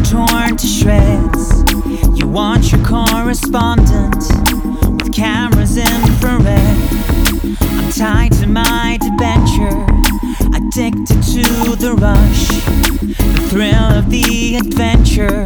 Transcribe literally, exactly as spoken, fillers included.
torn to shreds. You want your correspondent with cameras infrared. I'm tied to my debenture, addicted to the rush, the thrill of the adventure.